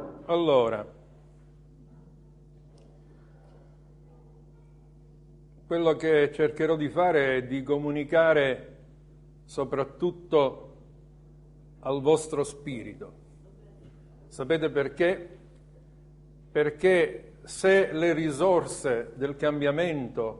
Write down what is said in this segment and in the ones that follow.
Allora, quello che cercherò di fare è di comunicare soprattutto al vostro spirito. Sapete perché? Perché se le risorse del cambiamento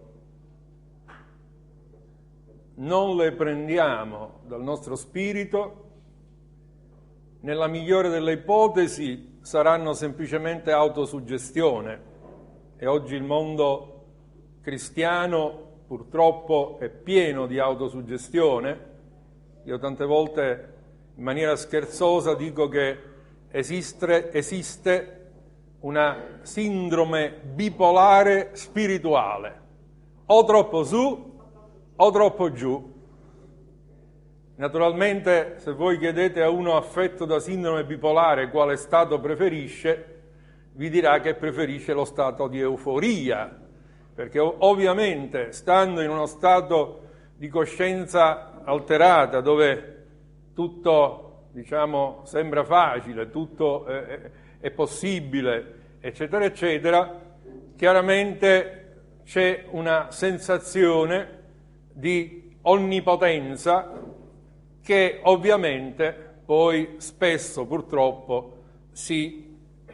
non le prendiamo dal nostro spirito, nella migliore delle ipotesi saranno semplicemente autosuggestione, e oggi il mondo cristiano purtroppo è pieno di autosuggestione. Io tante volte in maniera scherzosa dico che esiste una sindrome bipolare spirituale, o troppo su o troppo giù. Naturalmente, se voi chiedete a uno affetto da sindrome bipolare quale stato preferisce, vi dirà che preferisce lo stato di euforia, perché ovviamente, stando in uno stato di coscienza alterata, dove tutto, sembra facile, tutto è possibile, eccetera, eccetera, chiaramente c'è una sensazione di onnipotenza che ovviamente poi spesso purtroppo si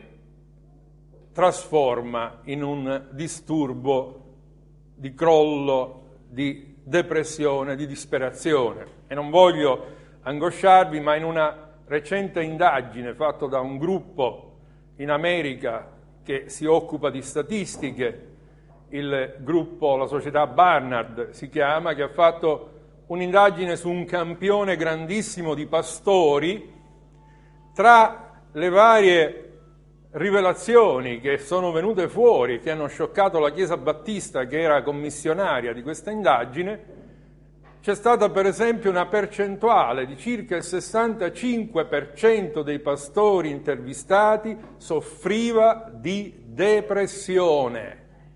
trasforma in un disturbo di crollo, di depressione, di disperazione. E non voglio angosciarvi, ma in una recente indagine fatta da un gruppo in America che si occupa di statistiche, il gruppo, la società Barnard si chiama, che ha fatto un'indagine su un campione grandissimo di pastori. Tra le varie rivelazioni che sono venute fuori, che hanno scioccato la Chiesa Battista, che era commissionaria di questa indagine, c'è stata per esempio una percentuale di circa il 65% dei pastori intervistati soffriva di depressione.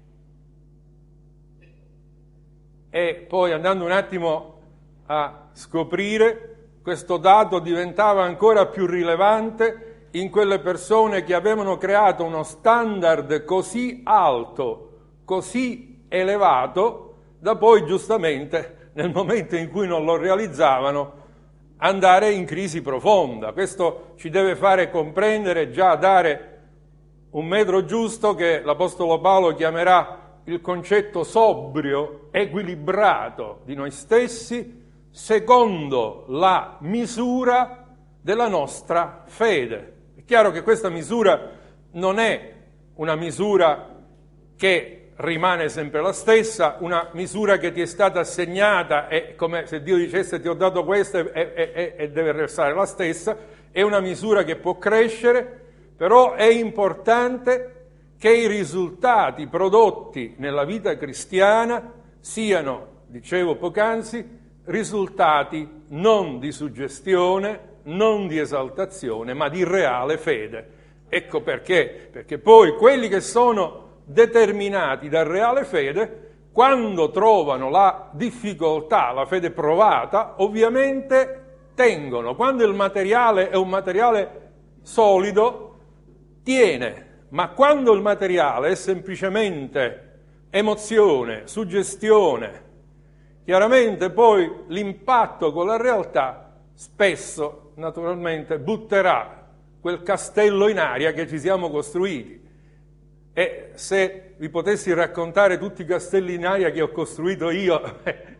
E poi, andando un attimo a scoprire, questo dato diventava ancora più rilevante in quelle persone che avevano creato uno standard così alto, così elevato, da poi giustamente, nel momento in cui non lo realizzavano, andare in crisi profonda. Questo ci deve fare comprendere, già dare un metro giusto, che l'Apostolo Paolo chiamerà il concetto sobrio, equilibrato di noi stessi, secondo la misura della nostra fede. È chiaro che questa misura non è una misura che rimane sempre la stessa, una misura che ti è stata assegnata, è come se Dio dicesse ti ho dato questa e deve restare la stessa, è una misura che può crescere, però è importante che i risultati prodotti nella vita cristiana siano, dicevo poc'anzi, risultati non di suggestione, non di esaltazione, ma di reale fede. Ecco perché, perché poi quelli che sono determinati da reale fede, quando trovano la difficoltà, la fede provata, ovviamente tengono. Quando il materiale è un materiale solido, tiene. Ma quando il materiale è semplicemente emozione, suggestione, chiaramente poi l'impatto con la realtà spesso, naturalmente, butterà quel castello in aria che ci siamo costruiti. E se vi potessi raccontare tutti i castelli in aria che ho costruito io,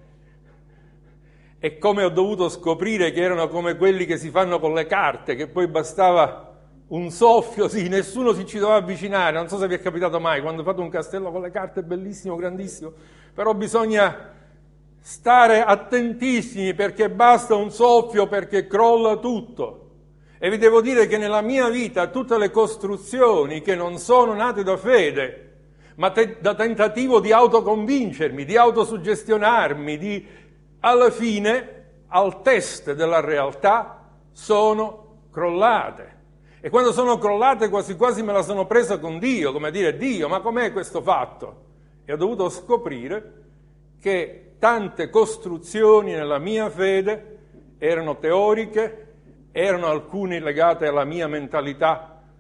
e come ho dovuto scoprire che erano come quelli che si fanno con le carte, che poi bastava un soffio, sì, nessuno si ci doveva avvicinare. Non so se vi è capitato mai, quando fate un castello con le carte, bellissimo, grandissimo, però bisogna stare attentissimi, perché basta un soffio perché crolla tutto. E vi devo dire che nella mia vita tutte le costruzioni che non sono nate da fede, ma da tentativo di autoconvincermi, di autosuggestionarmi, alla fine, al test della realtà, sono crollate. E quando sono crollate quasi quasi me la sono presa con Dio, come a dire: Dio, ma com'è questo fatto? E ho dovuto scoprire che tante costruzioni nella mia fede erano teoriche, erano alcune legate alla mia mentalità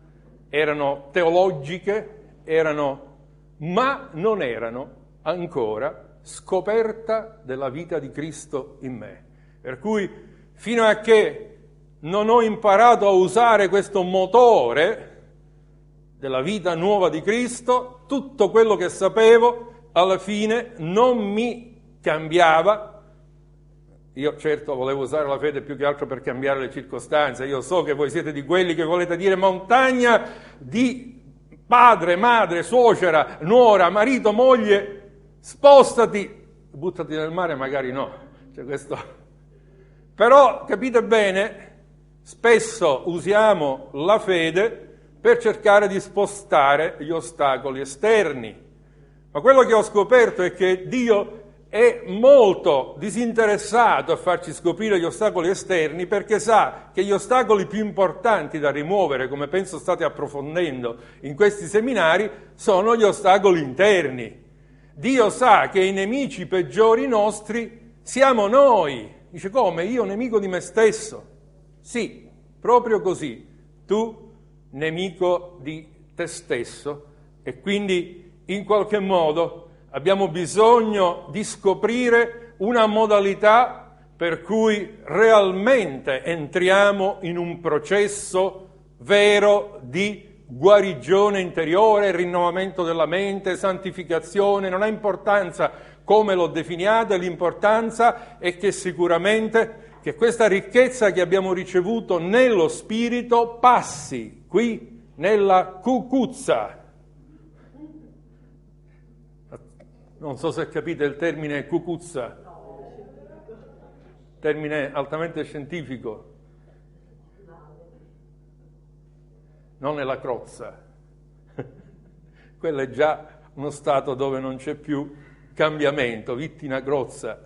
erano teologiche, ma non erano ancora scoperta della vita di Cristo in me. Per cui fino a che non ho imparato a usare questo motore della vita nuova di Cristo, tutto quello che sapevo alla fine non mi cambiava. Io certo volevo usare la fede più che altro per cambiare le circostanze. Io so che voi siete di quelli che volete dire montagna di padre, madre, suocera, nuora, marito, moglie, spostati, buttati nel mare, magari no. Cioè questo. Però capite bene, spesso usiamo la fede per cercare di spostare gli ostacoli esterni. Ma quello che ho scoperto è che Dio è molto disinteressato a farci scoprire gli ostacoli esterni, perché sa che gli ostacoli più importanti da rimuovere, come penso state approfondendo in questi seminari, sono gli ostacoli interni. Dio sa che i nemici peggiori nostri siamo noi. Dice, come? Io nemico di me stesso? Sì, proprio così. Tu nemico di te stesso, e quindi in qualche modo abbiamo bisogno di scoprire una modalità per cui realmente entriamo in un processo vero di guarigione interiore, rinnovamento della mente, santificazione. Non ha importanza come lo definiate, l'importanza è che sicuramente che questa ricchezza che abbiamo ricevuto nello Spirito passi qui nella cucuzza. Non so se capite il termine cucuzza, termine altamente scientifico, non nella crozza. Quello è già uno stato dove non c'è più cambiamento, vittina crozza,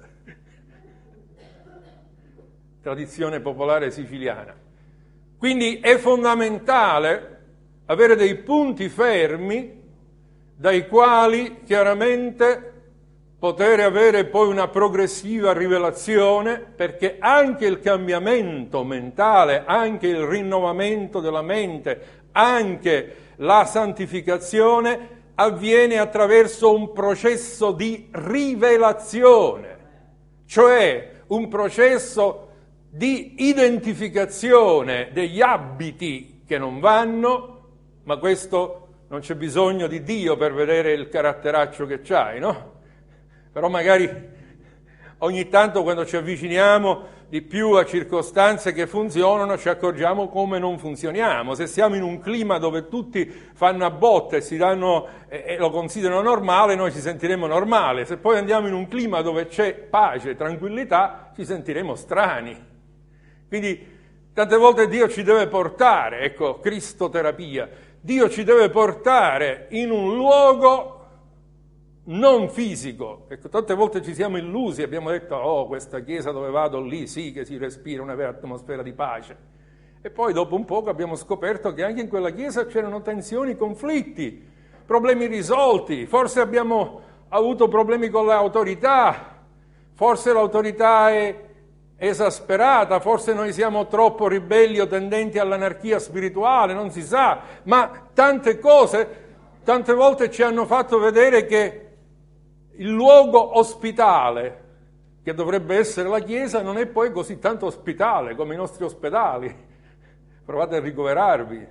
tradizione popolare siciliana. Quindi è fondamentale avere dei punti fermi dai quali chiaramente poter avere poi una progressiva rivelazione, perché anche il cambiamento mentale, anche il rinnovamento della mente, anche la santificazione avviene attraverso un processo di rivelazione, cioè un processo di identificazione degli abiti che non vanno, ma questo non c'è bisogno di Dio per vedere il caratteraccio che c'hai, no? Però magari ogni tanto quando ci avviciniamo di più a circostanze che funzionano ci accorgiamo come non funzioniamo. Se siamo in un clima dove tutti fanno a botte e si danno e lo considerano normale, noi ci sentiremo normale. Se poi andiamo in un clima dove c'è pace, tranquillità, ci sentiremo strani. Quindi tante volte Dio ci deve portare, ecco, cristoterapia, Dio ci deve portare in un luogo non fisico. Ecco, tante volte ci siamo illusi, abbiamo detto, oh, questa chiesa dove vado lì, sì che si respira una vera atmosfera di pace. E poi dopo un poco abbiamo scoperto che anche in quella chiesa c'erano tensioni, conflitti, problemi risolti, forse abbiamo avuto problemi con l'autorità, forse l'autorità è esasperata, forse noi siamo troppo ribelli o tendenti all'anarchia spirituale, non si sa, ma tante cose, tante volte ci hanno fatto vedere che il luogo ospitale, che dovrebbe essere la Chiesa, non è poi così tanto ospitale come i nostri ospedali. Provate a ricoverarvi.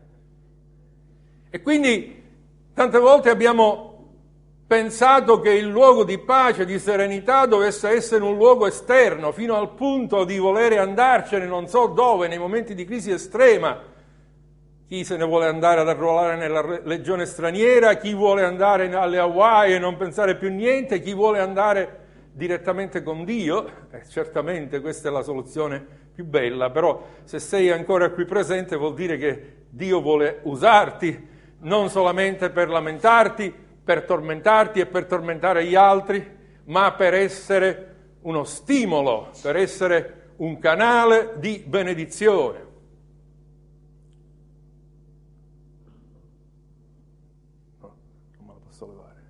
E quindi tante volte abbiamo pensato che il luogo di pace, di serenità dovesse essere un luogo esterno, fino al punto di volere andarcene non so dove, nei momenti di crisi estrema. Chi se ne vuole andare ad arruolare nella legione straniera, chi vuole andare alle Hawaii e non pensare più niente, chi vuole andare direttamente con Dio. Certamente questa è la soluzione più bella, però se sei ancora qui presente vuol dire che Dio vuole usarti non solamente per lamentarti, per tormentarti e per tormentare gli altri, ma per essere uno stimolo, per essere un canale di benedizione. No, non me la posso levare.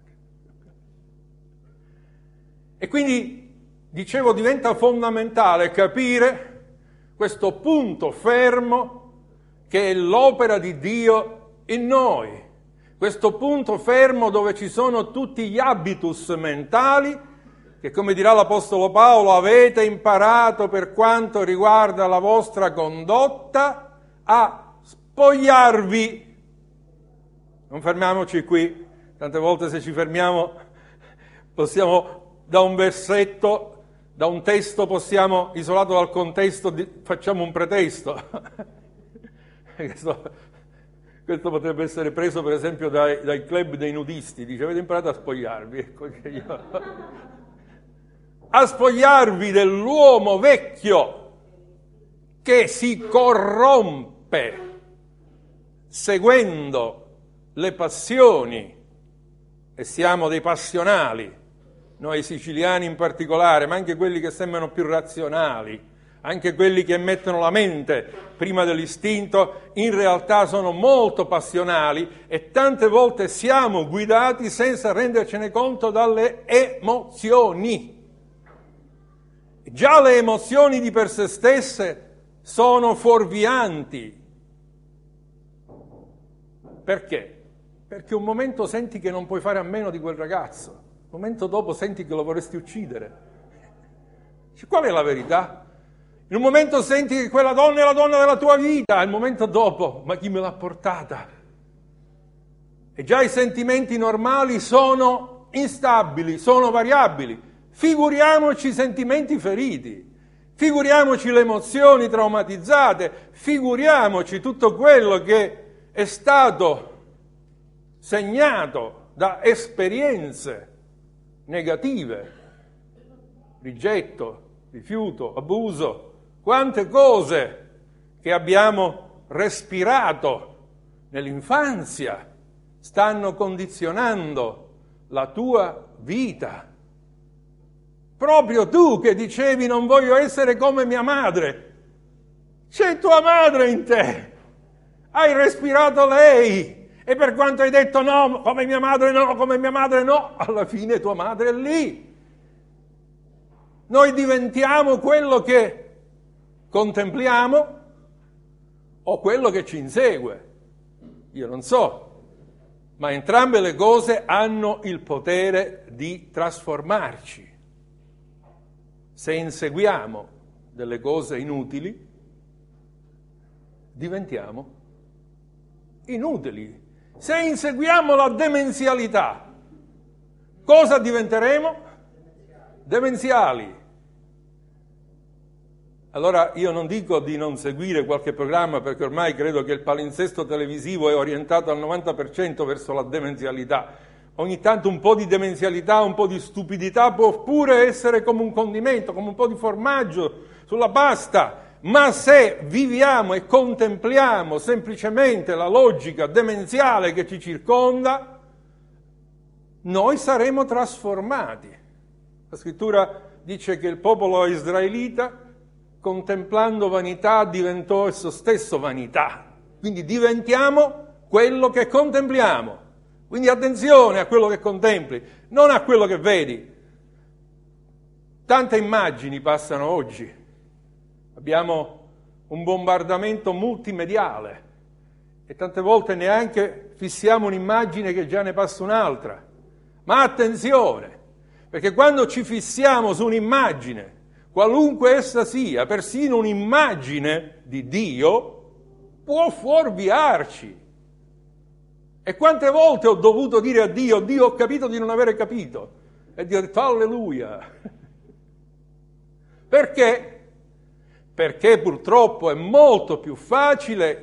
E quindi, dicevo, diventa fondamentale capire questo punto fermo che è l'opera di Dio in noi, questo punto fermo dove ci sono tutti gli habitus mentali che, come dirà l'Apostolo Paolo, avete imparato per quanto riguarda la vostra condotta a spogliarvi. Non fermiamoci qui, tante volte se ci fermiamo possiamo da un versetto, da un testo possiamo, isolato dal contesto, facciamo un pretesto. Questo potrebbe essere preso per esempio dai club dei nudisti, dice avete imparato a spogliarvi, ecco che io... a spogliarvi dell'uomo vecchio che si corrompe seguendo le passioni, e siamo dei passionali, noi siciliani in particolare, ma anche quelli che sembrano più razionali, anche quelli che mettono la mente prima dell'istinto, in realtà sono molto passionali e tante volte siamo guidati senza rendercene conto dalle emozioni. Già le emozioni di per sé stesse sono fuorvianti. Perché? Perché un momento senti che non puoi fare a meno di quel ragazzo, un momento dopo senti che lo vorresti uccidere. Qual è la verità? In un momento senti che quella donna è la donna della tua vita, il momento dopo, ma chi me l'ha portata? E già i sentimenti normali sono instabili, sono variabili. Figuriamoci i sentimenti feriti, figuriamoci le emozioni traumatizzate, figuriamoci tutto quello che è stato segnato da esperienze negative, rigetto, rifiuto, abuso, quante cose che abbiamo respirato nell'infanzia stanno condizionando la tua vita. Proprio tu che dicevi non voglio essere come mia madre, c'è tua madre in te, hai respirato lei e per quanto hai detto no, come mia madre no, alla fine tua madre è lì. Noi diventiamo quello che contempliamo o quello che ci insegue, io non so, ma entrambe le cose hanno il potere di trasformarci. Se inseguiamo delle cose inutili, diventiamo inutili. Se inseguiamo la demenzialità, cosa diventeremo? Demenziali. Allora io non dico di non seguire qualche programma perché ormai credo che il palinsesto televisivo è orientato al 90% verso la demenzialità. Ogni tanto un po' di demenzialità, un po' di stupidità può pure essere come un condimento, come un po' di formaggio sulla pasta, ma se viviamo e contempliamo semplicemente la logica demenziale che ci circonda, noi saremo trasformati. La scrittura dice che il popolo israelita, contemplando vanità, diventò esso stesso vanità. Quindi diventiamo quello che contempliamo. Quindi attenzione a quello che contempli, non a quello che vedi. Tante immagini passano oggi. Abbiamo un bombardamento multimediale e tante volte neanche fissiamo un'immagine che già ne passa un'altra. Ma attenzione, perché quando ci fissiamo su un'immagine, qualunque essa sia, persino un'immagine di Dio, può fuorviarci. E quante volte ho dovuto dire a Dio, Dio ho capito di non avere capito, e Dio ha detto alleluia. Perché? Perché purtroppo è molto più facile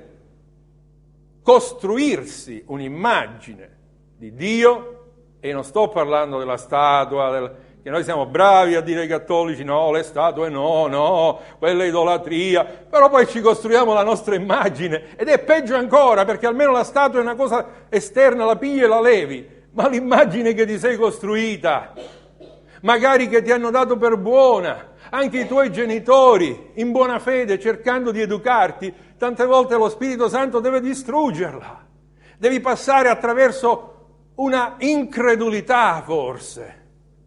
costruirsi un'immagine di Dio, e non sto parlando della statua, che noi siamo bravi a dire ai cattolici no, le statue no, quella è idolatria, però poi ci costruiamo la nostra immagine ed è peggio ancora perché almeno la statua è una cosa esterna, la pigli e la levi, ma l'immagine che ti sei costruita, magari che ti hanno dato per buona, anche i tuoi genitori in buona fede cercando di educarti, tante volte lo Spirito Santo deve distruggerla, devi passare attraverso una incredulità forse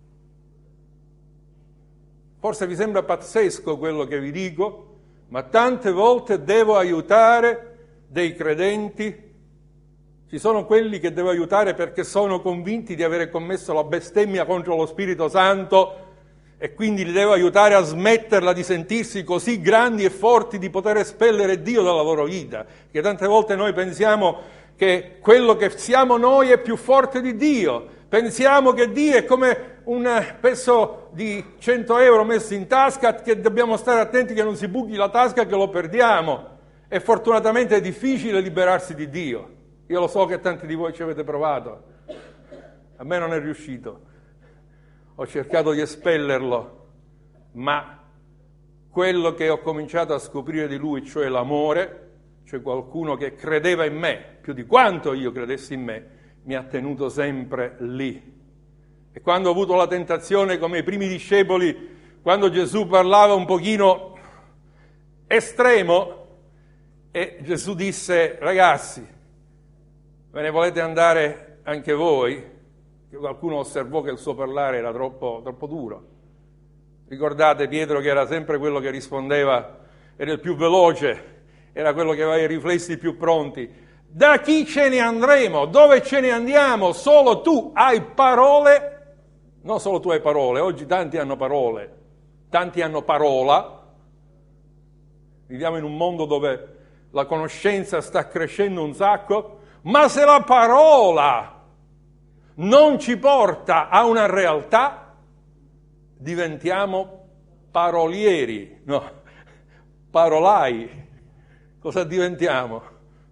vi sembra pazzesco quello che vi dico, ma tante volte devo aiutare dei credenti Ci sono quelli che devo aiutare perché sono convinti di avere commesso la bestemmia contro lo Spirito Santo e quindi li devo aiutare a smetterla di sentirsi così grandi e forti di poter espellere Dio dalla loro vita. Perché tante volte noi pensiamo che quello che siamo noi è più forte di Dio. Pensiamo che Dio è come un pezzo di 100 euro messo in tasca, che dobbiamo stare attenti che non si buchi la tasca, che lo perdiamo. E fortunatamente è difficile liberarsi di Dio. Io lo so che tanti di voi ci avete provato. A me non è riuscito. Ho cercato di espellerlo, ma quello che ho cominciato a scoprire di lui, cioè l'amore, cioè qualcuno che credeva in me, più di quanto io credessi in me, mi ha tenuto sempre lì. E quando ho avuto la tentazione, come i primi discepoli, quando Gesù parlava un pochino estremo, e Gesù disse: ragazzi, ve ne volete andare anche voi? Che qualcuno osservò che il suo parlare era troppo duro. Ricordate Pietro, che era sempre quello che rispondeva, era il più veloce, era quello che aveva i riflessi più pronti. Da chi ce ne andremo? Dove ce ne andiamo? Solo tu hai parole, non solo tu hai parole, oggi tanti hanno parole, tanti hanno parola. Viviamo in un mondo dove la conoscenza sta crescendo un sacco, ma se la parola non ci porta a una realtà, diventiamo parolieri, no, parolai. Cosa diventiamo?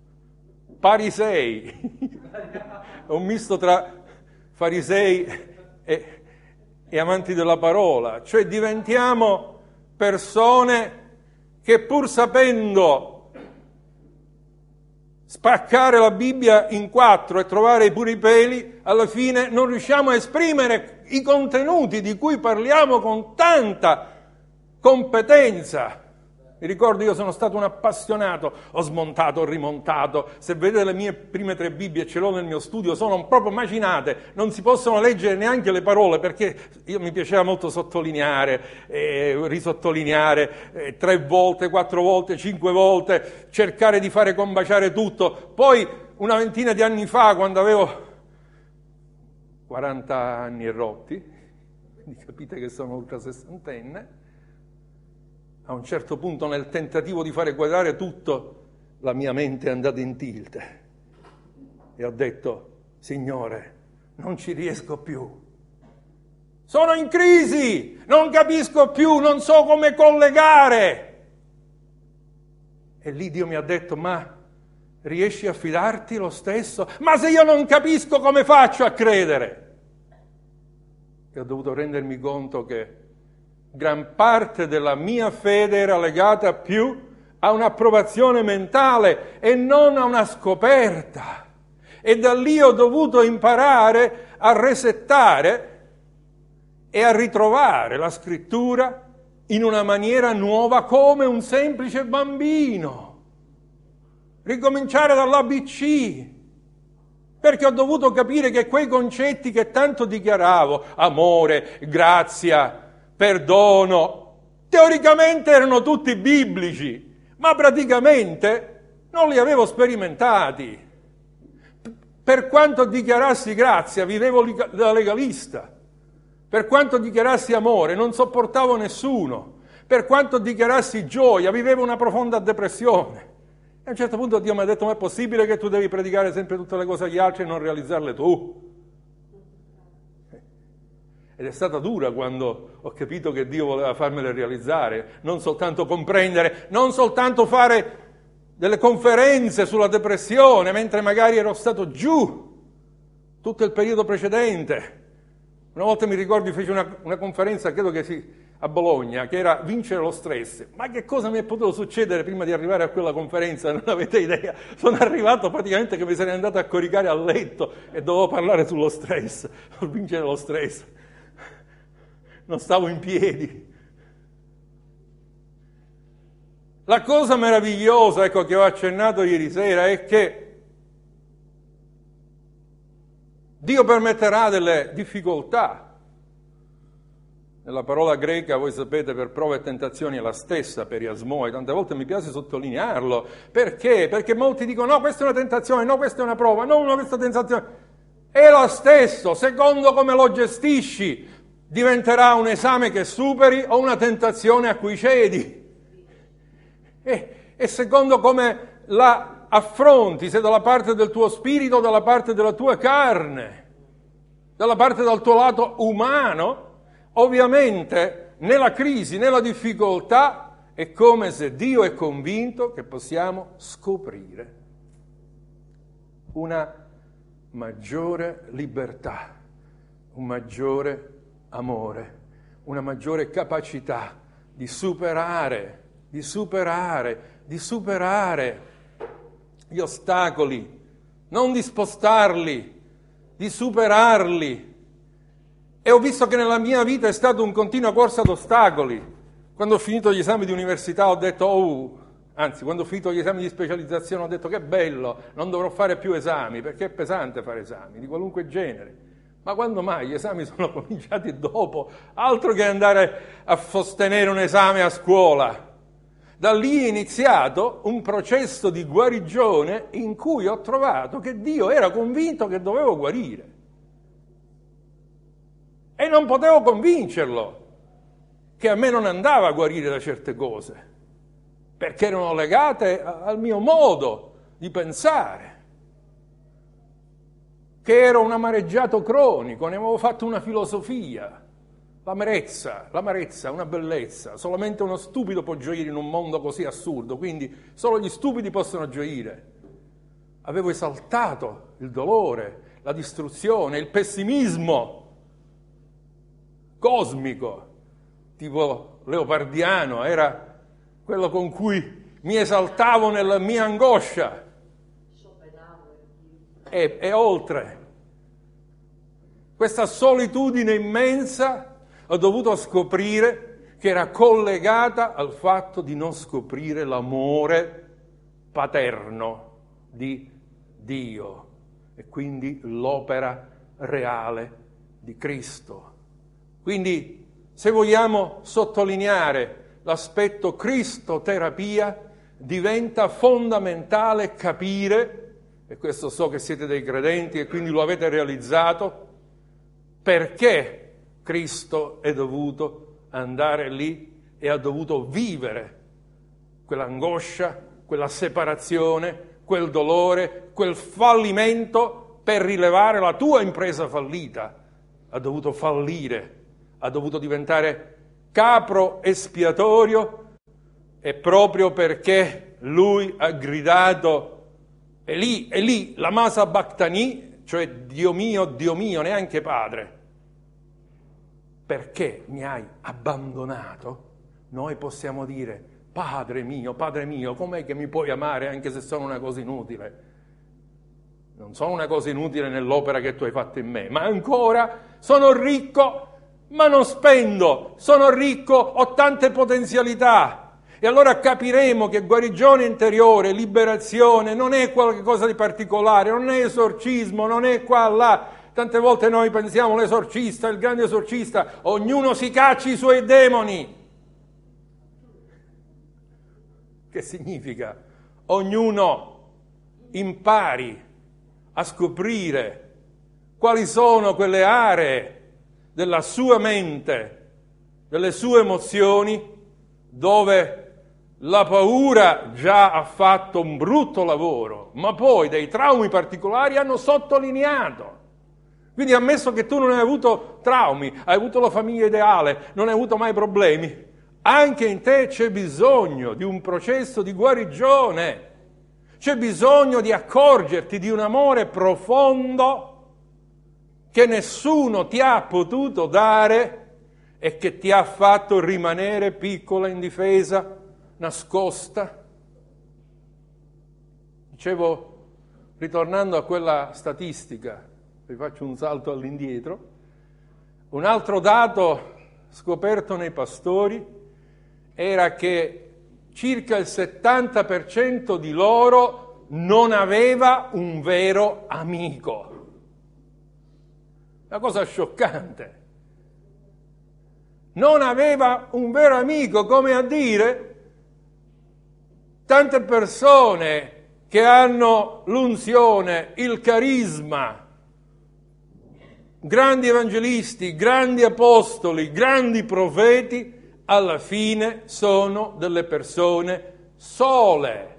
Farisei. È un misto tra farisei e amanti della parola. Cioè diventiamo persone che pur sapendo spaccare la Bibbia in 4 e trovare pure i peli, alla fine non riusciamo a esprimere i contenuti di cui parliamo con tanta competenza. Mi ricordo, io sono stato un appassionato, ho smontato, ho rimontato. Se vedete le mie prime 3 Bibbie, ce l'ho nel mio studio, sono proprio macinate, non si possono leggere neanche le parole, perché mi piaceva molto sottolineare, risottolineare 3 volte, 4 volte, 5 volte, cercare di fare combaciare tutto. Poi, una ventina di anni fa, quando avevo 40 anni e rotti, quindi capite che sono ultra sessantenne, a un certo punto, nel tentativo di fare quadrare tutto, la mia mente è andata in tilt e ho detto: Signore, non ci riesco più, sono in crisi, non capisco più, non so come collegare. E lì Dio mi ha detto: ma riesci a fidarti lo stesso? Ma se io non capisco, come faccio a credere? E ho dovuto rendermi conto che gran parte della mia fede era legata più a un'approvazione mentale e non a una scoperta. E da lì ho dovuto imparare a resettare e a ritrovare la scrittura in una maniera nuova, come un semplice bambino. Ricominciare dall'ABC, perché ho dovuto capire che quei concetti che tanto dichiaravo, amore, grazia, perdono, teoricamente erano tutti biblici, ma praticamente non li avevo sperimentati. Per quanto dichiarassi grazia, vivevo da legalista. Per quanto dichiarassi amore, non sopportavo nessuno. Per quanto dichiarassi gioia, vivevo una profonda depressione. E a un certo punto Dio mi ha detto: ma è possibile che tu devi predicare sempre tutte le cose agli altri e non realizzarle tu? Ed è stata dura quando ho capito che Dio voleva farmele realizzare, non soltanto comprendere, non soltanto fare delle conferenze sulla depressione, mentre magari ero stato giù tutto il periodo precedente. Una volta mi ricordo feci una conferenza, credo che a Bologna, che era vincere lo stress. Ma che cosa mi è potuto succedere prima di arrivare a quella conferenza? Non avete idea. Sono arrivato praticamente che mi sarei andato a coricare a letto e dovevo parlare sullo stress, per vincere lo stress. Non stavo in piedi. La cosa meravigliosa, ecco, che ho accennato ieri sera, è che Dio permetterà delle difficoltà Nella parola greca, voi sapete, per prove e tentazioni è la stessa periasmoi, tante volte mi piace sottolinearlo. Perché? Perché molti dicono no, questa è una tentazione, no, questa è una prova, no, questa è una tentazione. È lo stesso, secondo come lo gestisci, diventerà un esame che superi o una tentazione a cui cedi. E secondo come la affronti, se dalla parte del tuo spirito o dalla parte della tua carne, dalla parte del tuo lato umano, ovviamente nella crisi, nella difficoltà, è come se Dio è convinto che possiamo scoprire una maggiore libertà, un maggiore amore, una maggiore capacità di superare gli ostacoli, non di spostarli, di superarli. E ho visto che nella mia vita è stata un continua corsa ad ostacoli. Quando ho finito gli esami di università ho detto, quando ho finito gli esami di specializzazione ho detto che bello, non dovrò fare più esami, perché è pesante fare esami, di qualunque genere. Ma quando mai? Gli esami sono cominciati dopo, altro che andare a sostenere un esame a scuola. Da lì è iniziato un processo di guarigione in cui ho trovato che Dio era convinto che dovevo guarire. E non potevo convincerlo che a me non andava a guarire da certe cose, perché erano legate al mio modo di pensare, che ero un amareggiato cronico, ne avevo fatto una filosofia. L'amarezza, una bellezza, solamente uno stupido può gioire in un mondo così assurdo, quindi solo gli stupidi possono gioire. Avevo esaltato il dolore, la distruzione, il pessimismo cosmico, tipo leopardiano, era quello con cui mi esaltavo nella mia angoscia. E oltre questa solitudine immensa ho dovuto scoprire che era collegata al fatto di non scoprire l'amore paterno di Dio e quindi l'opera reale di Cristo. Quindi, se vogliamo sottolineare l'aspetto Cristoterapia, diventa fondamentale capire, e questo so che siete dei credenti e quindi lo avete realizzato, perché Cristo è dovuto andare lì e ha dovuto vivere quell'angoscia, quella separazione, quel dolore, quel fallimento per rilevare la tua impresa fallita. Ha dovuto fallire. Ha dovuto diventare capro espiatorio e proprio perché lui ha gridato Eli, lama sabachthani, cioè Dio mio, neanche padre, perché mi hai abbandonato, noi possiamo dire Padre mio, com'è che mi puoi amare anche se sono una cosa inutile? Non sono una cosa inutile nell'opera che tu hai fatto in me, ma ancora sono ricco, ma non spendo, sono ricco, ho tante potenzialità. E allora capiremo che guarigione interiore, liberazione, non è qualcosa di particolare, non è esorcismo, non è qua, là. Tante volte noi pensiamo l'esorcista, il grande esorcista, ognuno si cacci i suoi demoni. Che significa? Ognuno impari a scoprire quali sono quelle aree della sua mente, delle sue emozioni, dove la paura già ha fatto un brutto lavoro, ma poi dei traumi particolari hanno sottolineato. Quindi ammesso che tu non hai avuto traumi, hai avuto la famiglia ideale, non hai avuto mai problemi, anche in te c'è bisogno di un processo di guarigione, c'è bisogno di accorgerti di un amore profondo che nessuno ti ha potuto dare e che ti ha fatto rimanere piccola, indifesa, nascosta. Dicevo, ritornando a quella statistica, vi faccio un salto all'indietro, un altro dato scoperto nei pastori era che circa il 70% di loro non aveva un vero amico. Una cosa scioccante. non aveva un vero amico, come a dire, tante persone che hanno l'unzione, il carisma, grandi evangelisti, grandi apostoli, grandi profeti, alla fine sono delle persone sole.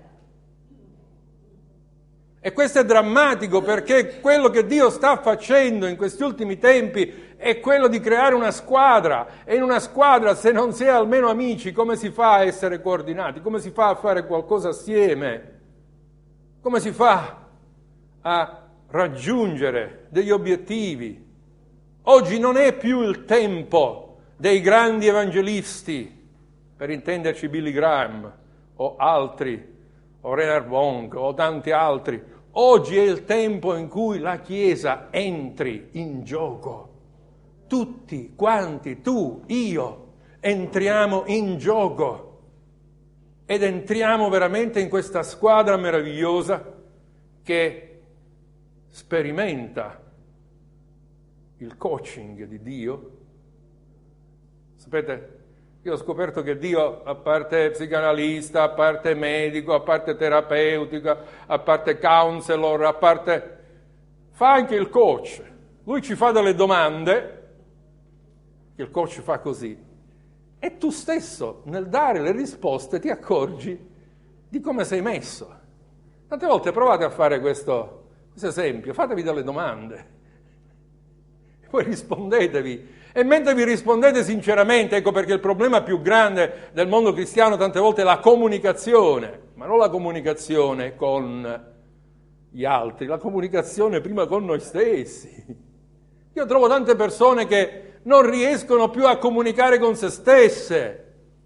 E questo è drammatico, perché quello che Dio sta facendo in questi ultimi tempi è quello di creare una squadra, e in una squadra, se non si è almeno amici, come si fa a essere coordinati? Come si fa a fare qualcosa assieme? Come si fa a raggiungere degli obiettivi? Oggi non è più il tempo dei grandi evangelisti, per intenderci Billy Graham o altri, o Reinhard Bonk o tanti altri. Oggi è il tempo in cui la Chiesa entri in gioco. Tutti quanti, tu, io, entriamo in gioco ed entriamo veramente in questa squadra meravigliosa che sperimenta il coaching di Dio. Sapete, io ho scoperto che Dio, a parte psicanalista, a parte medico, a parte terapeutico, a parte counselor, a parte... fa anche il coach. Lui ci fa delle domande, che il coach fa così, e tu stesso nel dare le risposte ti accorgi di come sei messo. Tante volte provate a fare questo esempio, fatevi delle domande, e poi rispondetevi. E mentre vi rispondete sinceramente, ecco perché il problema più grande del mondo cristiano tante volte è la comunicazione, ma non la comunicazione con gli altri, la comunicazione prima con noi stessi. Io trovo tante persone che non riescono più a comunicare con se stesse,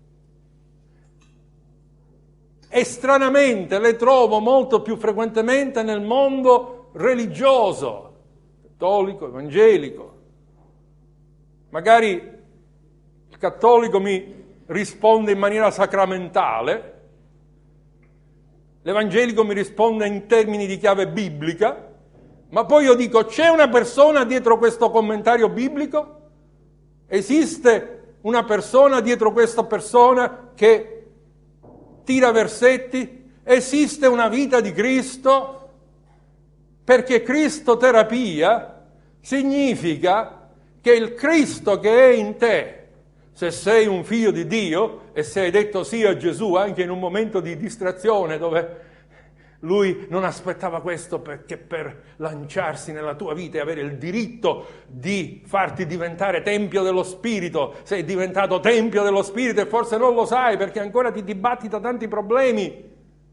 e stranamente le trovo molto più frequentemente nel mondo religioso, cattolico, evangelico. Magari il cattolico mi risponde in maniera sacramentale, l'evangelico mi risponde in termini di chiave biblica, ma poi io dico: c'è una persona dietro questo commentario biblico? Esiste una persona dietro questa persona che tira versetti? Esiste una vita di Cristo? Perché cristoterapia significa che il Cristo che è in te, se sei un figlio di Dio e se hai detto sì a Gesù anche in un momento di distrazione dove lui non aspettava questo perché per lanciarsi nella tua vita e avere il diritto di farti diventare tempio dello Spirito, sei diventato tempio dello Spirito e forse non lo sai perché ancora ti dibatti da tanti problemi.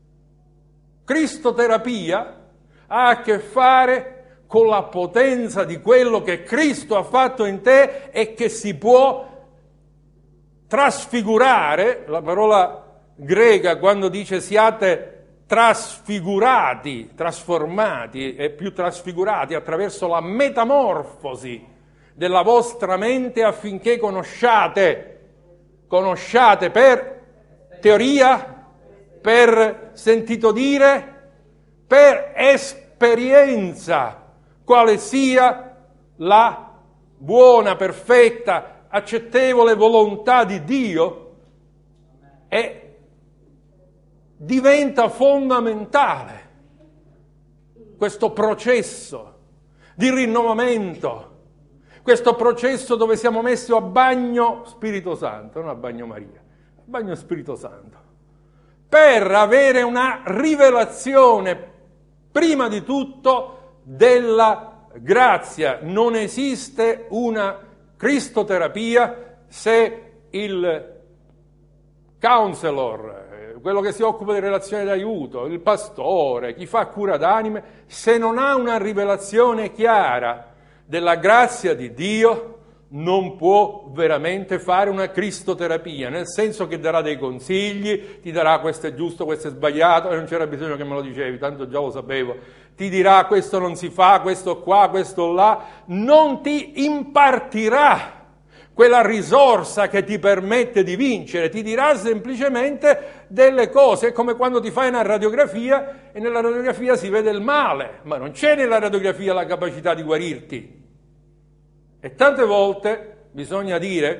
Cristoterapia ha a che fare con la potenza di quello che Cristo ha fatto in te e che si può trasfigurare. La parola greca quando dice siate trasfigurati, trasformati e più trasfigurati attraverso la metamorfosi della vostra mente affinché conosciate per teoria, per sentito dire, per esperienza, quale sia la buona, perfetta, accettevole volontà di Dio, e diventa fondamentale questo processo di rinnovamento, questo processo dove siamo messi a bagno Spirito Santo, non a bagno Maria, a bagno Spirito Santo, per avere una rivelazione prima di tutto della grazia. Non esiste una cristoterapia se il counselor, quello che si occupa di relazioni d'aiuto, il pastore, chi fa cura d'anime, se non ha una rivelazione chiara della grazia di Dio, non può veramente fare una cristoterapia, nel senso che darà dei consigli, ti darà questo è giusto, questo è sbagliato, e non c'era bisogno che me lo dicevi, tanto già lo sapevo, ti dirà questo non si fa, questo qua, questo là, non ti impartirà quella risorsa che ti permette di vincere, ti dirà semplicemente delle cose. È come quando ti fai una radiografia e nella radiografia si vede il male, ma non c'è nella radiografia la capacità di guarirti. E tante volte bisogna dire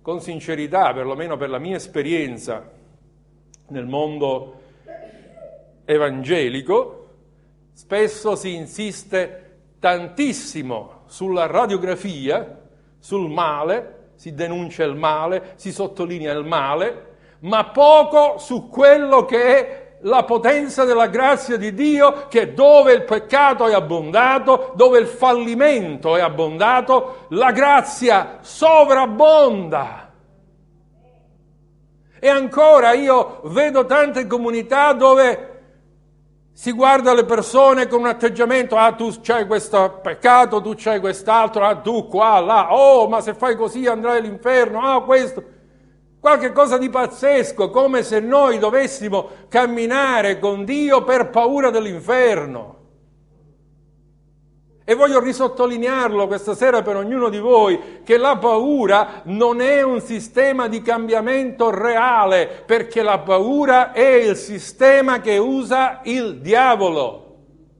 con sincerità, perlomeno per la mia esperienza nel mondo evangelico, spesso si insiste tantissimo sulla radiografia, sul male, si denuncia il male, si sottolinea il male, ma poco su quello che è la potenza della grazia di Dio, che dove il peccato è abbondato, dove il fallimento è abbondato, la grazia sovrabbonda. E ancora io vedo tante comunità dove si guarda le persone con un atteggiamento: ah, tu c'hai questo peccato, tu c'hai quest'altro, ah, tu qua, là, oh, ma se fai così andrai all'inferno, ah, questo. Qualche cosa di pazzesco, come se noi dovessimo camminare con Dio per paura dell'inferno. E voglio risottolinearlo questa sera per ognuno di voi, che la paura non è un sistema di cambiamento reale, perché la paura è il sistema che usa il diavolo.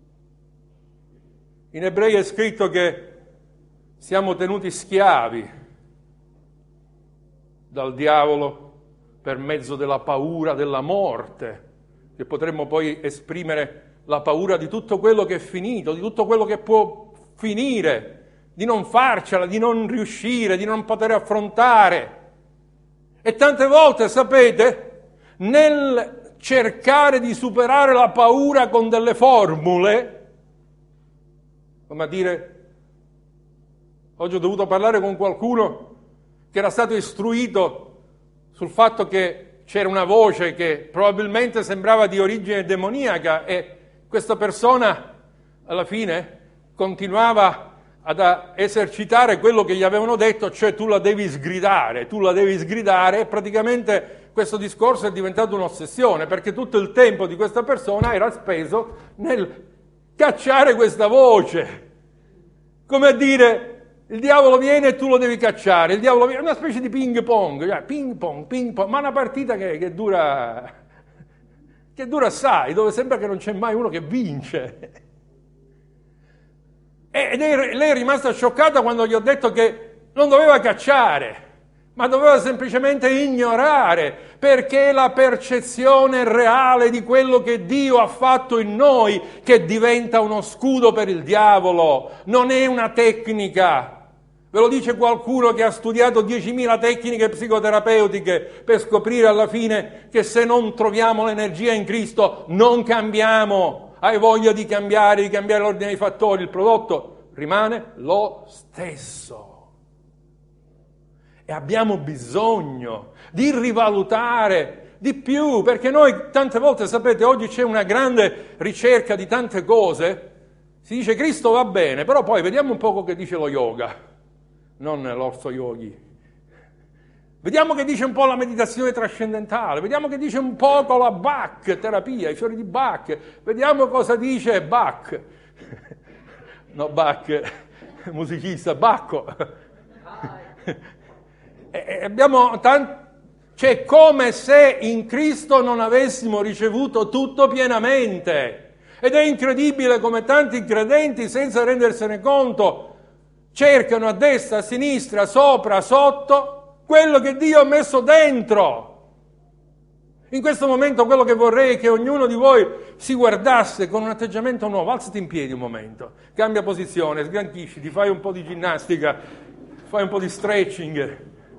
In Ebrei è scritto che siamo tenuti schiavi dal diavolo per mezzo della paura della morte, che potremmo poi esprimere la paura di tutto quello che è finito, di tutto quello che può finire, di non farcela, di non riuscire, di non poter affrontare. E tante volte, sapete, nel cercare di superare la paura con delle formule, come a dire, oggi ho dovuto parlare con qualcuno che era stato istruito sul fatto che c'era una voce che probabilmente sembrava di origine demoniaca, e questa persona alla fine continuava ad esercitare quello che gli avevano detto, cioè tu la devi sgridare, e praticamente questo discorso è diventato un'ossessione, perché tutto il tempo di questa persona era speso nel cacciare questa voce, come a dire: il diavolo viene e tu lo devi cacciare, il diavolo viene, una specie di ping pong, ma una partita che dura assai, dove sembra che non c'è mai uno che vince. E lei è rimasta scioccata quando gli ho detto che non doveva cacciare, ma doveva semplicemente ignorare, perché è la percezione reale di quello che Dio ha fatto in noi che diventa uno scudo per il diavolo, non è una tecnica. Ve lo dice qualcuno che ha studiato 10.000 tecniche psicoterapeutiche per scoprire alla fine che se non troviamo l'energia in Cristo non cambiamo. Hai voglia di cambiare l'ordine dei fattori, il prodotto rimane lo stesso. E abbiamo bisogno di rivalutare di più, perché noi tante volte, sapete, oggi c'è una grande ricerca di tante cose, si dice Cristo va bene, però poi vediamo un po' che dice lo yoga. Non l'orso yogi. Vediamo che dice un po' la meditazione trascendentale, vediamo che dice un poco la Bach terapia, i fiori di Bach, vediamo cosa dice Bach. No, Bach, musicista, Bacco. C'è come se in Cristo non avessimo ricevuto tutto pienamente. Ed è incredibile come tanti credenti, senza rendersene conto, cercano a destra, a sinistra, sopra, sotto, quello che Dio ha messo dentro. In questo momento quello che vorrei è che ognuno di voi si guardasse con un atteggiamento nuovo. Alzati in piedi un momento, cambia posizione, sgranchisci, ti fai un po' di ginnastica, fai un po' di stretching.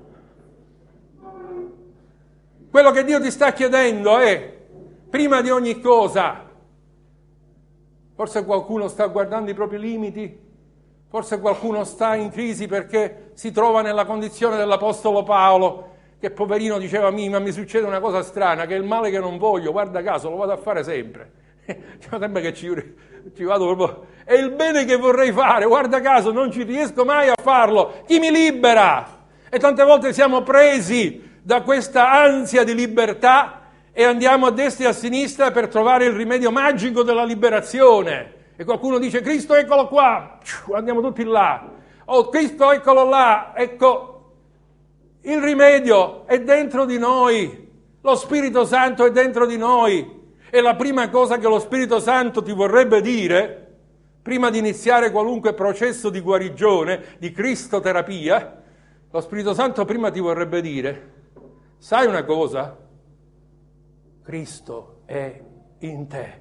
Quello che Dio ti sta chiedendo è, prima di ogni cosa, forse qualcuno sta guardando i propri limiti, forse qualcuno sta in crisi perché si trova nella condizione dell'Apostolo Paolo, che poverino diceva: ma mi succede una cosa strana, che è il male che non voglio, guarda caso, lo vado a fare sempre. Sembra che ci vado proprio. È il bene che vorrei fare, guarda caso, non ci riesco mai a farlo. Chi mi libera? E tante volte siamo presi da questa ansia di libertà e andiamo a destra e a sinistra per trovare il rimedio magico della liberazione. E qualcuno dice: Cristo, eccolo qua, andiamo tutti là. Oh, Cristo, eccolo là. Ecco, il rimedio è dentro di noi, lo Spirito Santo è dentro di noi. E la prima cosa che lo Spirito Santo ti vorrebbe dire, prima di iniziare qualunque processo di guarigione, di cristoterapia, lo Spirito Santo prima ti vorrebbe dire: sai una cosa? Cristo è in te.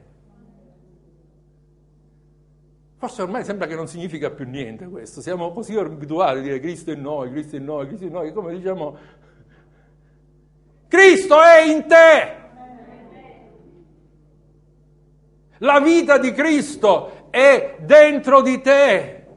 Forse ormai sembra che non significa più niente questo, siamo così abituati a dire Cristo in noi, Cristo in noi, Cristo in noi, come diciamo Cristo è in te. La vita di Cristo è dentro di te.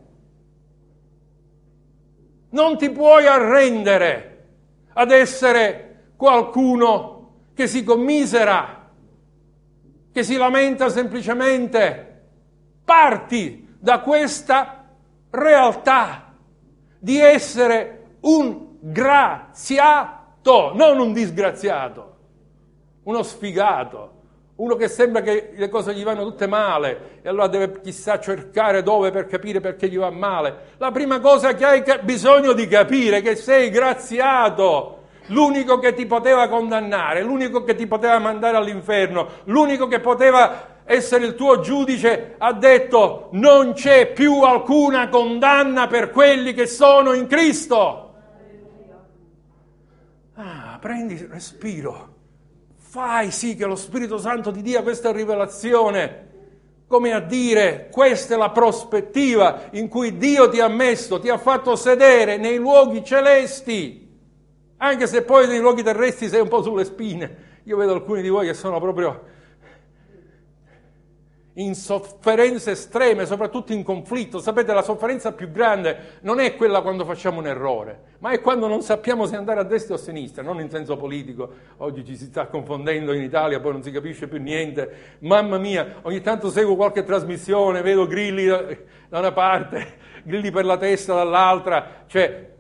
Non ti puoi arrendere ad essere qualcuno che si commisera, che si lamenta semplicemente. Parti da questa realtà di essere un graziato, non un disgraziato, uno sfigato, uno che sembra che le cose gli vanno tutte male e allora deve chissà cercare dove per capire perché gli va male. La prima cosa che hai bisogno di capire è che sei graziato. L'unico che ti poteva condannare, l'unico che ti poteva mandare all'inferno, l'unico che poteva essere il tuo giudice ha detto: non c'è più alcuna condanna per quelli che sono in Cristo. Prendi respiro, fai sì che lo Spirito Santo ti dia questa rivelazione, come a dire: questa è la prospettiva in cui Dio ti ha messo, ti ha fatto sedere nei luoghi celesti, anche se poi nei luoghi terrestri sei un po' sulle spine. Io vedo alcuni di voi che sono proprio in sofferenze estreme, soprattutto in conflitto. Sapete, la sofferenza più grande non è quella quando facciamo un errore, ma è quando non sappiamo se andare a destra o a sinistra, non in senso politico. Oggi ci si sta confondendo in Italia, poi non si capisce più niente. Mamma mia, ogni tanto seguo qualche trasmissione, vedo grilli da una parte, grilli per la testa dall'altra, cioè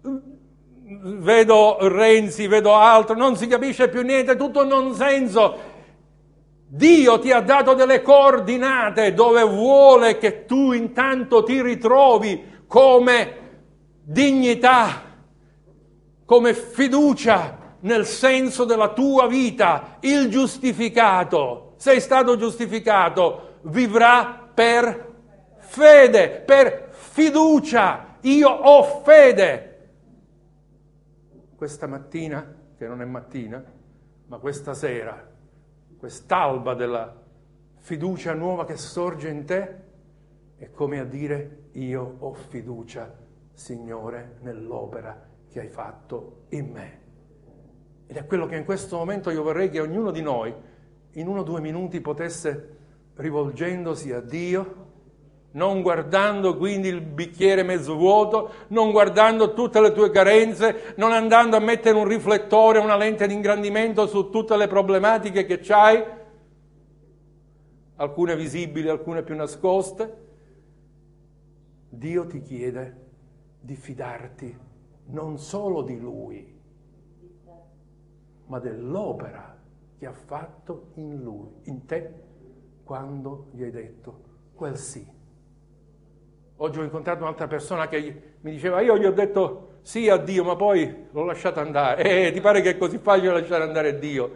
vedo Renzi, vedo altro, non si capisce più niente, tutto nonsenso. Dio ti ha dato delle coordinate dove vuole che tu intanto ti ritrovi come dignità, come fiducia nel senso della tua vita. Il giustificato, sei stato giustificato, vivrà per fede, per fiducia. Io ho fede. Questa mattina, che non è mattina, ma questa sera, quest'alba della fiducia nuova che sorge in te, è come a dire: io ho fiducia, Signore, nell'opera che hai fatto in me. Ed è quello che in questo momento io vorrei che ognuno di noi, in 1 o 2 minuti, potesse, rivolgendosi a Dio, non guardando quindi il bicchiere mezzo vuoto, non guardando tutte le tue carenze, non andando a mettere un riflettore, una lente di ingrandimento su tutte le problematiche che c'hai, alcune visibili, alcune più nascoste. Dio ti chiede di fidarti non solo di Lui, ma dell'opera che ha fatto in Lui, in te, quando gli hai detto quel sì. Oggi ho incontrato un'altra persona che mi diceva: io gli ho detto sì a Dio, ma poi l'ho lasciato andare. Ti pare che è così facile lasciare andare Dio?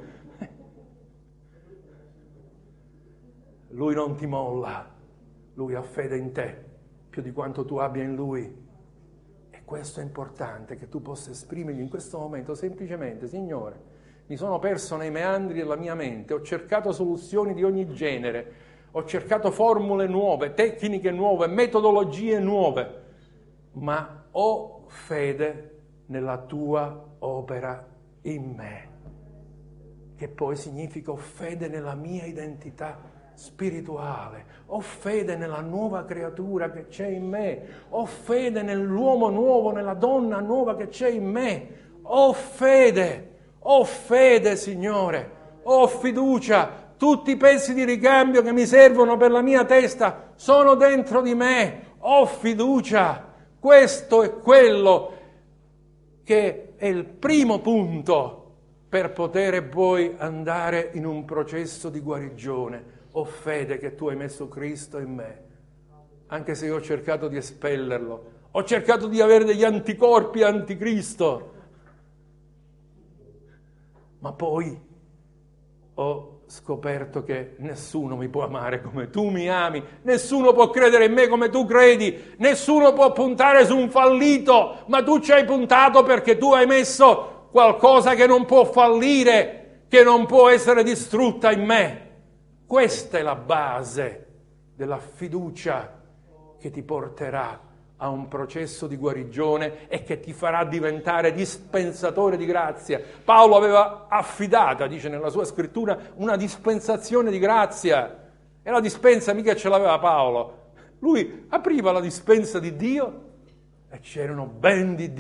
Lui non ti molla, Lui ha fede in te, più di quanto tu abbia in Lui. E questo è importante, che tu possa esprimergli in questo momento semplicemente: Signore, mi sono perso nei meandri della mia mente, ho cercato soluzioni di ogni genere, ho cercato formule nuove, tecniche nuove, metodologie nuove, ma ho fede nella tua opera in me, che poi significa ho fede nella mia identità spirituale, ho fede nella nuova creatura che c'è in me, ho fede nell'uomo nuovo, nella donna nuova che c'è in me, ho fede, Signore, ho fiducia. Tutti i pezzi di ricambio che mi servono per la mia testa sono dentro di me. Ho fiducia. Questo è quello che è il primo punto per poter poi andare in un processo di guarigione. Ho fede che tu hai messo Cristo in me, anche se io ho cercato di espellerlo. Ho cercato di avere degli anticorpi anticristo, ma poi ho scoperto che nessuno mi può amare come tu mi ami, nessuno può credere in me come tu credi, nessuno può puntare su un fallito, ma tu ci hai puntato perché tu hai messo qualcosa che non può fallire, che non può essere distrutta in me. Questa è la base della fiducia che ti porterà a un processo di guarigione e che ti farà diventare dispensatore di grazia. Paolo aveva affidata, dice nella sua scrittura, una dispensazione di grazia. E la dispensa mica ce l'aveva Paolo. Lui apriva la dispensa di Dio e c'erano ben di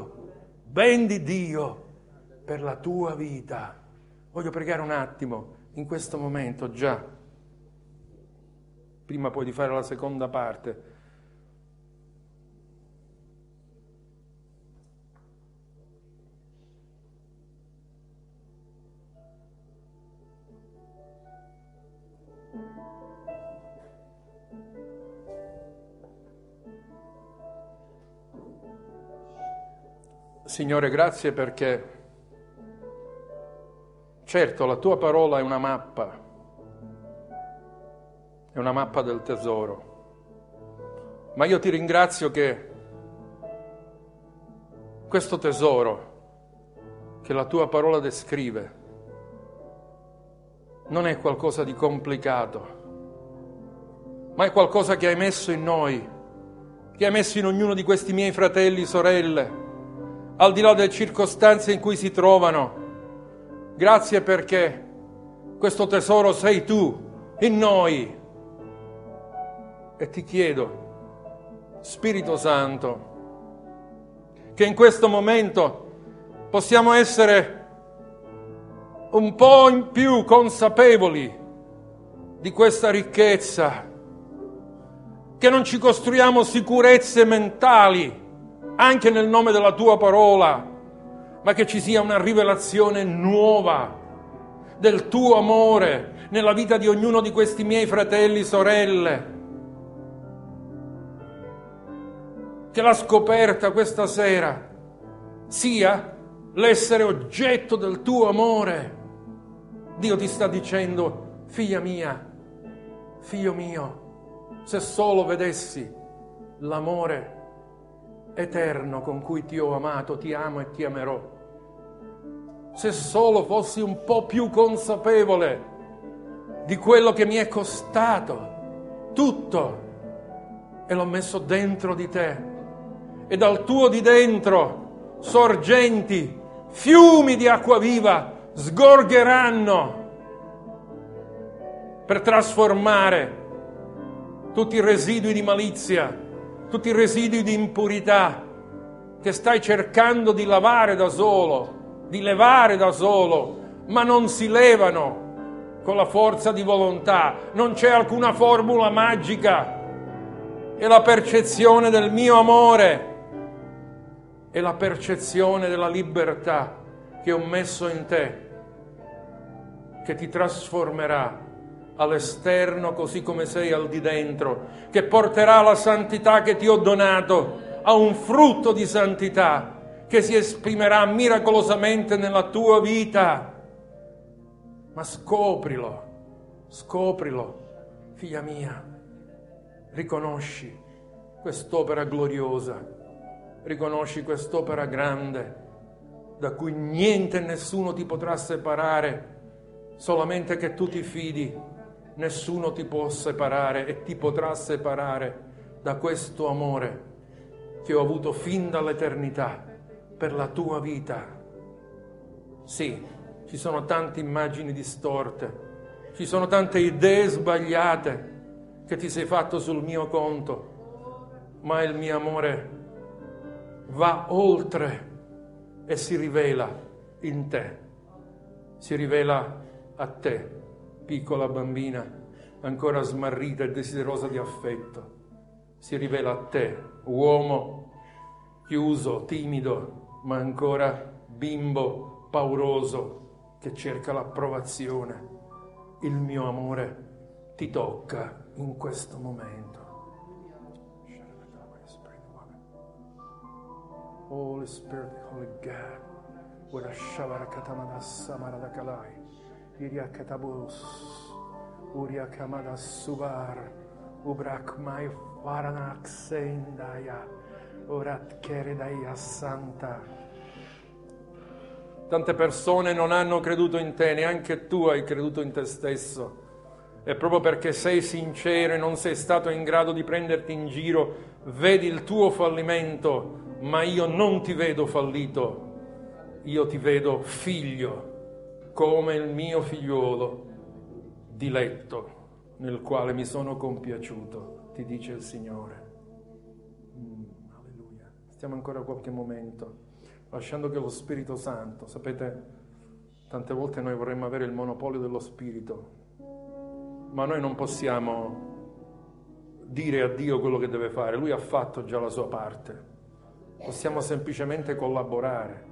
Dio per la tua vita. Voglio pregare un attimo in questo momento già, prima poi di fare la seconda parte. Signore, grazie perché, certo, la tua parola è una mappa del tesoro, ma io ti ringrazio che questo tesoro che la tua parola descrive non è qualcosa di complicato, ma è qualcosa che hai messo in noi, che hai messo in ognuno di questi miei fratelli, sorelle, al di là delle circostanze in cui si trovano. Grazie perché questo tesoro sei tu in noi. E ti chiedo, Spirito Santo, che in questo momento possiamo essere un po' in più consapevoli di questa ricchezza, che non ci costruiamo sicurezze mentali anche nel nome della tua parola, ma che ci sia una rivelazione nuova del tuo amore nella vita di ognuno di questi miei fratelli, sorelle. Che la scoperta questa sera sia l'essere oggetto del tuo amore. Dio ti sta dicendo, figlia mia, figlio mio, se solo vedessi l'amore eterno con cui ti ho amato, ti amo e ti amerò. Se solo fossi un po' più consapevole di quello che mi è costato tutto e l'ho messo dentro di te, e dal tuo di dentro sorgenti, fiumi di acqua viva sgorgeranno per trasformare tutti i residui di malizia, tutti i residui di impurità che stai cercando di lavare da solo, di levare da solo, ma non si levano con la forza di volontà. Non c'è alcuna formula magica. È la percezione del mio amore, è la percezione della libertà che ho messo in te, che ti trasformerà all'esterno così come sei al di dentro, che porterà la santità che ti ho donato a un frutto di santità che si esprimerà miracolosamente nella tua vita. Ma scoprilo, figlia mia, riconosci quest'opera gloriosa, riconosci quest'opera grande da cui niente e nessuno ti potrà separare, solamente che tu ti fidi. Nessuno ti può separare e ti potrà separare da questo amore che ho avuto fin dall'eternità per la tua vita. Sì, ci sono tante immagini distorte, ci sono tante idee sbagliate che ti sei fatto sul mio conto, ma il mio amore va oltre e si rivela in te, si rivela a te, piccola bambina, ancora smarrita e desiderosa di affetto. Si rivela a te, uomo chiuso, timido, ma ancora bimbo pauroso che cerca l'approvazione. Il mio amore ti tocca in questo momento. Holy Spirit, Holy God, Iriakatabus, Uriakamada Subar, Ubrak Mai Varanak Sendaya, Urat Keredaya Santa. Tante persone non hanno creduto in te, neanche tu hai creduto in te stesso. E proprio perché sei sincero e non sei stato in grado di prenderti in giro, vedi il tuo fallimento, ma io non ti vedo fallito. Io ti vedo figlio, come il mio figliuolo, diletto, nel quale mi sono compiaciuto, ti dice il Signore. Alleluia. Stiamo ancora qualche momento, lasciando che lo Spirito Santo, sapete, tante volte noi vorremmo avere il monopolio dello Spirito, ma noi non possiamo dire a Dio quello che deve fare, Lui ha fatto già la sua parte. Possiamo semplicemente collaborare.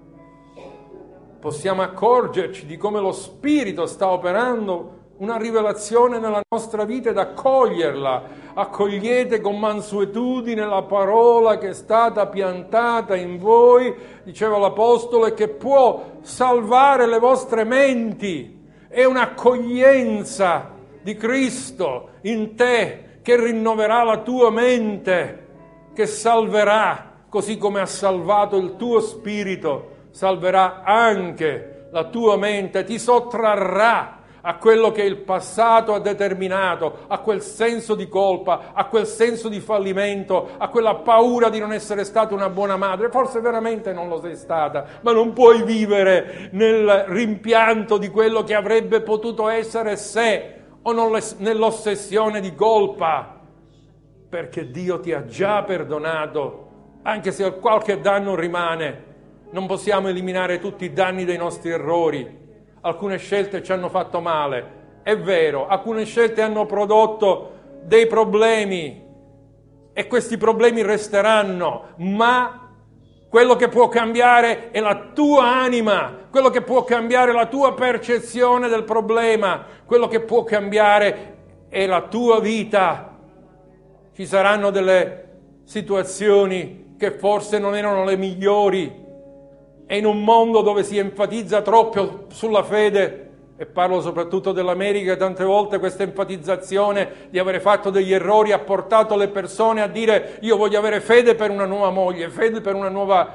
Possiamo accorgerci di come lo Spirito sta operando una rivelazione nella nostra vita ed accoglierla. Accogliete con mansuetudine la parola che è stata piantata in voi, diceva l'Apostolo, e che può salvare le vostre menti. È un'accoglienza di Cristo in te che rinnoverà la tua mente, che salverà, così come ha salvato il tuo spirito, salverà anche la tua mente, ti sottrarrà a quello che il passato ha determinato, a quel senso di colpa, a quel senso di fallimento, a quella paura di non essere stata una buona madre. Forse veramente non lo sei stata, ma non puoi vivere nel rimpianto di quello che avrebbe potuto essere se, o nell'ossessione di colpa, perché Dio ti ha già perdonato, anche se qualche danno rimane. Non possiamo eliminare tutti i danni dei nostri errori. Alcune scelte ci hanno fatto male, è vero, alcune scelte hanno prodotto dei problemi e questi problemi resteranno, ma quello che può cambiare è la tua anima, quello che può cambiare la tua percezione del problema, quello che può cambiare è la tua vita. Ci saranno delle situazioni che forse non erano le migliori, e in un mondo dove si enfatizza troppo sulla fede, e parlo soprattutto dell'America, tante volte questa enfatizzazione di avere fatto degli errori ha portato le persone a dire: io voglio avere fede per una nuova moglie, fede per una nuova...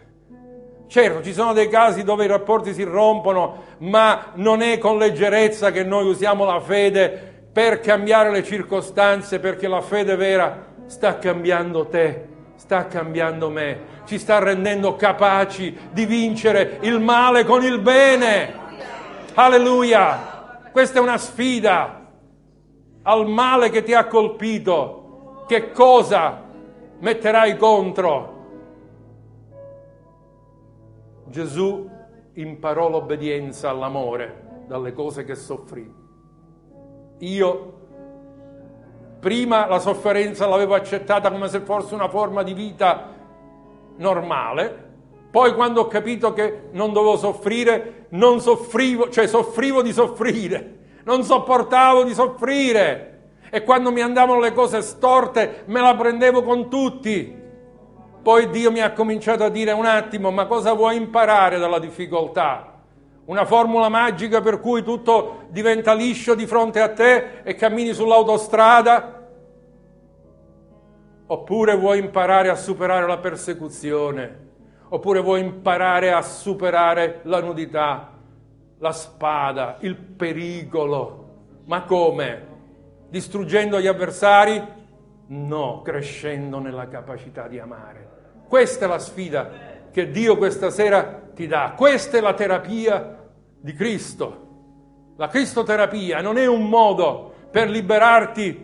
Certo, ci sono dei casi dove i rapporti si rompono, ma non è con leggerezza che noi usiamo la fede per cambiare le circostanze, perché la fede vera sta cambiando te, sta cambiando me, ci sta rendendo capaci di vincere il male con il bene. Alleluia! Questa è una sfida al male che ti ha colpito. Che cosa metterai contro? Gesù imparò l'obbedienza all'amore dalle cose che soffrì. Io prima la sofferenza l'avevo accettata come se fosse una forma di vita normale, poi quando ho capito che non dovevo soffrire, non soffrivo, cioè soffrivo di soffrire, non sopportavo di soffrire, e quando mi andavano le cose storte me la prendevo con tutti. Poi Dio mi ha cominciato a dire: un attimo, ma cosa vuoi imparare dalla difficoltà? Una formula magica per cui tutto diventa liscio di fronte a te e cammini sull'autostrada? Oppure vuoi imparare a superare la persecuzione? Oppure vuoi imparare a superare la nudità, la spada, il pericolo? Ma come? Distruggendo gli avversari? No, crescendo nella capacità di amare. Questa è la sfida che Dio questa sera ti dà. Questa è la terapia di Cristo. La cristoterapia non è un modo per liberarti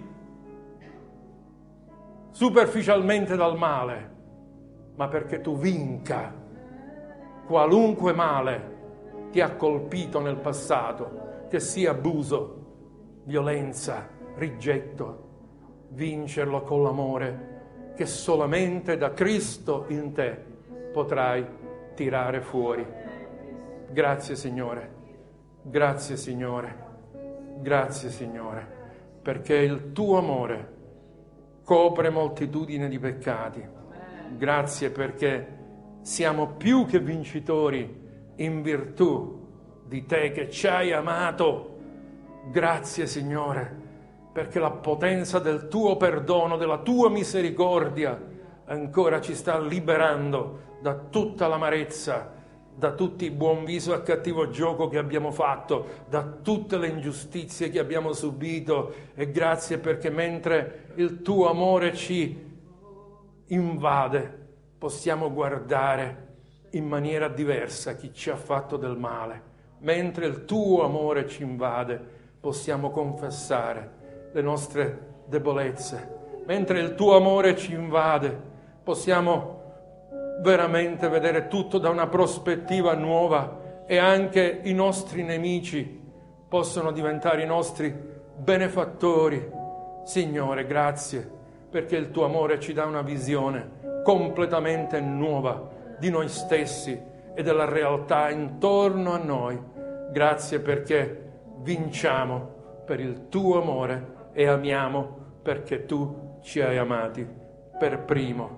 superficialmente dal male, ma perché tu vinca qualunque male ti ha colpito nel passato, che sia abuso, violenza, rigetto, vincerlo con l'amore che solamente da Cristo in te potrai tirare fuori. Grazie Signore, grazie Signore, grazie Signore, perché il tuo amore copre moltitudine di peccati. Grazie perché siamo più che vincitori in virtù di te che ci hai amato. Grazie, Signore, perché la potenza del tuo perdono, della tua misericordia ancora ci sta liberando da tutta l'amarezza, da tutti i buon viso e cattivo gioco che abbiamo fatto, da tutte le ingiustizie che abbiamo subito. E grazie perché mentre il tuo amore ci invade, possiamo guardare in maniera diversa chi ci ha fatto del male. Mentre il tuo amore ci invade, possiamo confessare le nostre debolezze. Mentre il tuo amore ci invade, possiamo veramente vedere tutto da una prospettiva nuova, e anche i nostri nemici possono diventare i nostri benefattori. Signore, grazie, perché il tuo amore ci dà una visione completamente nuova di noi stessi e della realtà intorno a noi. Grazie perché vinciamo per il tuo amore e amiamo perché tu ci hai amati per primo.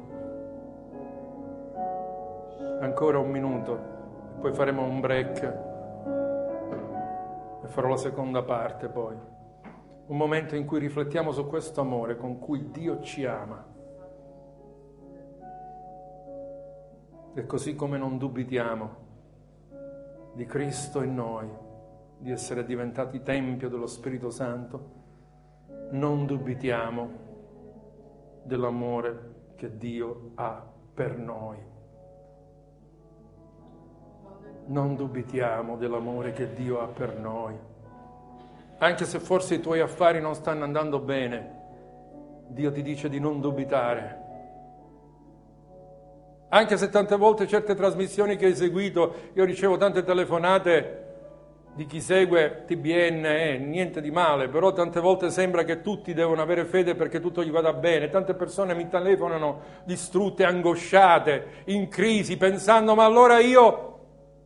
Ancora un minuto, poi faremo un break e farò la seconda parte poi. Un momento in cui riflettiamo su questo amore con cui Dio ci ama. E così come non dubitiamo di Cristo in noi, di essere diventati tempio dello Spirito Santo, non dubitiamo dell'amore che Dio ha per noi. Non dubitiamo dell'amore che Dio ha per noi. Anche se forse i tuoi affari non stanno andando bene, Dio ti dice di non dubitare. Anche se tante volte certe trasmissioni che hai seguito, io ricevo tante telefonate di chi segue TBN, niente di male, però tante volte sembra che tutti devono avere fede perché tutto gli vada bene. Tante persone mi telefonano distrutte, angosciate, in crisi, pensando ma allora io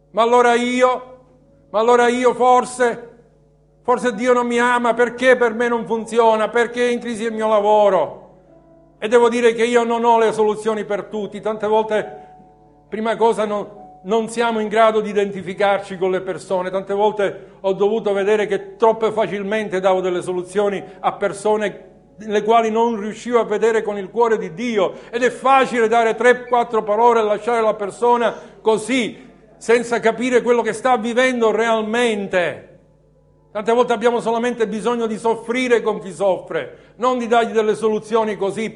forse Dio non mi ama, perché per me non funziona, perché è in crisi il mio lavoro. E devo dire che io non ho le soluzioni per tutti. Tante volte, prima cosa, non siamo in grado di identificarci con le persone. Tante volte ho dovuto vedere che troppo facilmente davo delle soluzioni a persone le quali non riuscivo a vedere con il cuore di Dio. Ed è facile dare 3-4 parole e lasciare la persona così, senza capire quello che sta vivendo realmente. Tante volte abbiamo solamente bisogno di soffrire con chi soffre, non di dargli delle soluzioni così,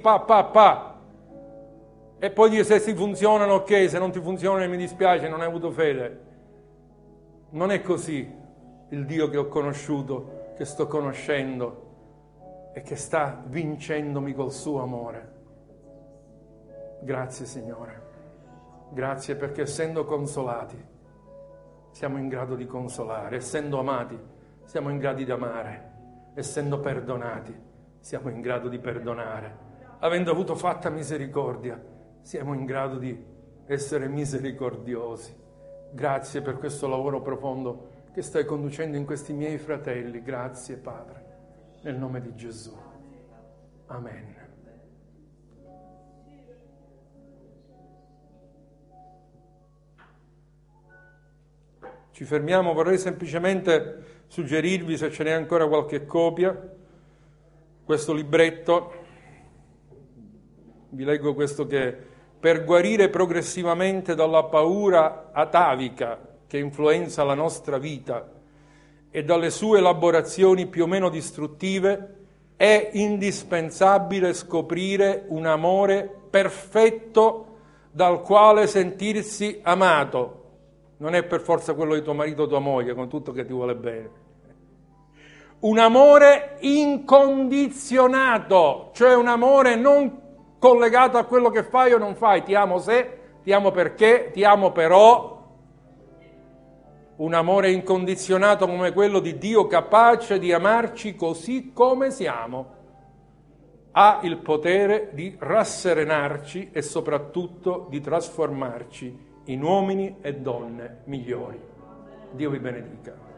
e poi dire se si funzionano ok, se non ti funzionano mi dispiace, non hai avuto fede. Non è così il Dio che ho conosciuto, che sto conoscendo e che sta vincendomi col suo amore. Grazie Signore, grazie perché essendo consolati siamo in grado di consolare, essendo amati siamo in grado di amare, essendo perdonati siamo in grado di perdonare, avendo avuto fatta misericordia siamo in grado di essere misericordiosi. Grazie per questo lavoro profondo che stai conducendo in questi miei fratelli. Grazie Padre, nel nome di Gesù. Amen. Ci fermiamo, vorrei semplicemente suggerirvi, se ce n'è ancora qualche copia, questo libretto. Vi leggo questo che per guarire progressivamente dalla paura atavica che influenza la nostra vita e dalle sue elaborazioni più o meno distruttive, è indispensabile scoprire un amore perfetto dal quale sentirsi amato. Non è per forza quello di tuo marito o tua moglie, con tutto che ti vuole bene. Un amore incondizionato, cioè un amore non collegato a quello che fai o non fai. Ti amo se, ti amo perché, ti amo però. Un amore incondizionato come quello di Dio, capace di amarci così come siamo, ha il potere di rasserenarci e soprattutto di trasformarci in uomini e donne migliori. Dio vi benedica.